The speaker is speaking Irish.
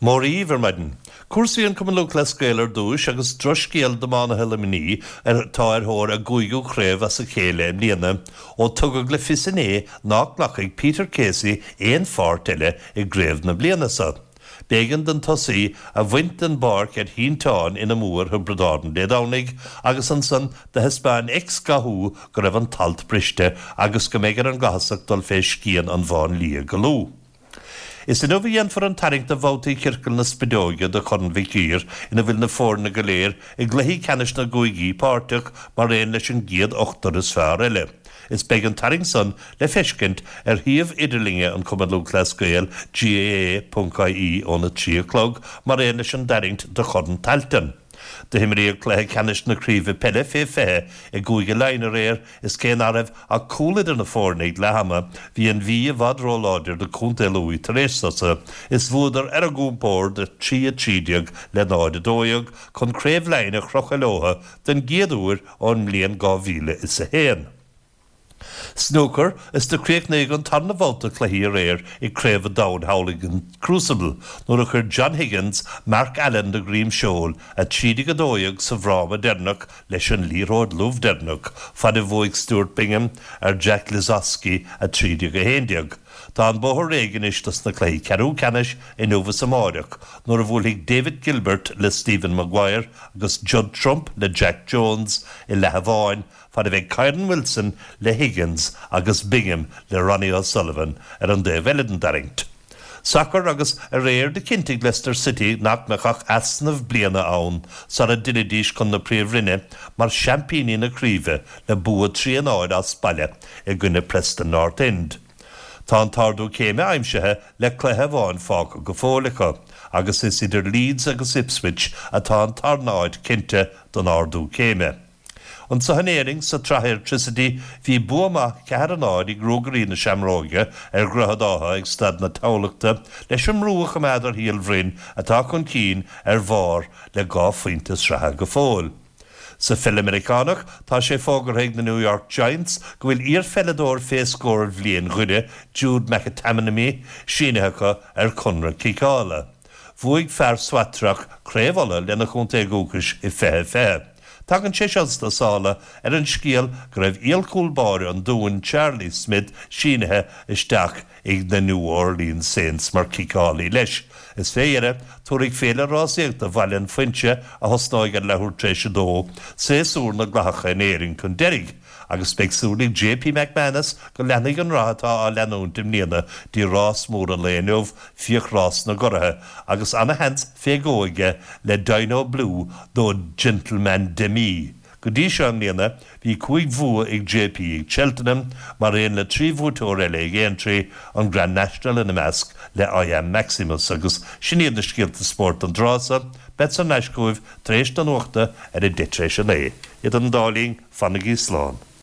Mórí Vermaiden. Cuasaíonn cum lú le scéalar dúis agus droscéal do mána helamní tá thóir a gúigú chréibh as a chéile mlíana ó tugad le fisané nach lachaigh Peter Casey éon fárt eile i gréibh na blianasa. Bégan den tosaí a bhaint den barc ar híntáin ina múr thu bredáin dédánig agus an san de Hispáin ex-gahú go raibh an talt briste agus go méid ar an gahasach dul féis cían an bháin lí golú. Is in bhíon for an taring de bhótaí circail na spidóige de chun bhícír ina bhfuil na fórna go léir i gluí canis na gúigí páirteach mar réon leis an giad 8 is fearr eile. Is beag an taring san le feiscint ar thaobh idirlinge an cumann lú le scéal GAA.ie óna 3 mar réon leis an daringt de chun taltan. De himríoh cléthe canis na críomh pelle fé i gúige leine réir is cén aribh a cúlid in na fórnaid le hama hí an bhí a bhad róláidir de cúnta luí taréistasa is bhúdar ar a gúmpóir de 3 le náid a dóiag chun créimh leine chrochailótha den géadúir ón mbliain 2000 is a héan. Snooker is de créicnéig an tarna bhálta chluí réir i créimh a dán Howligan Crucible, nuair a chur John Higgins, Mark Allen de Grím Seol a 32 sa bhráma dernach leis an líróid lúh dernach, fad i bhuaig Stuart Bingham ar Jack Lisowski a 31. Tá an bóthar réigen istas na cléi cearú canis in Nova Samáireach, nuair a bhfuiligh David Gilbert le Stephen Maguire agus Judd Trump le Jack Jones i Lehaváin, fad a bheith Kyron Wilson le Higgins agus Bingham le Ronnie O'Sullivan ar an dé bheilidin daringt. Soccer agus a réir de cintig Leicester City nach mechach asnamh bliana ann sa a dinidís chun na príomhrinne mar champíní na críomhe le bua 3 as baile i gcuine Preston North End. Tá an tardú céime aimsethe le cléthe bháin fág go fólacha, agus is idir Leeds agus Ipswich atá an tarnáid cinnte don ardú céime. An sa hanéring sa trathir trisidi hí buama cearannáid i grúgarí na seamróige ar gruthadátha ag stad na tálaachta leis an mrúach am éadar híalbhrin atá chun cín ar bhár le 2 faointas ratha go fóil. Sa fell Americánach tá sé fógarthaigh na New York Giants go bhfuil íorfelladóir féascóir bhliain ghuide Jude McAtamanamy síneacha ar Conradh Cicála. Bhuaigh fear swatrach créomhalla lena chunta gúcais i fehe. Tagan sé seansta sála ar an scíal go raibh íalcúlbáir an dúin Charlie Smith sínethe isteach ag na New Orleans Saints mar Cicálaí leis. Is féire túraigh féle rásaíocht a bhailinn foinse a thosnáig an lethúr tréise dó, séasúr na ghlacha in éiring chun deirigh, agus speagsúlaigh JP McManus go leanaigh an rátá á leanúnt im líana dí rás mór an léanamh fíoch rás na gorathe, agus Anna Hans fégóige le Dino Blue dó Gentleman Demi. Go dtí seo an líana, bhí 5 bhua ag JP ag Cheltenham, mar réon le 3 bhuatóir eile ag éantrí an Grand National in Measc le IM Maximus agus sin iad na scialta sport an drása, bet san neiscúibh tréis don uachta ar i ditréis an é. Iad an dálín Fannagí Slán.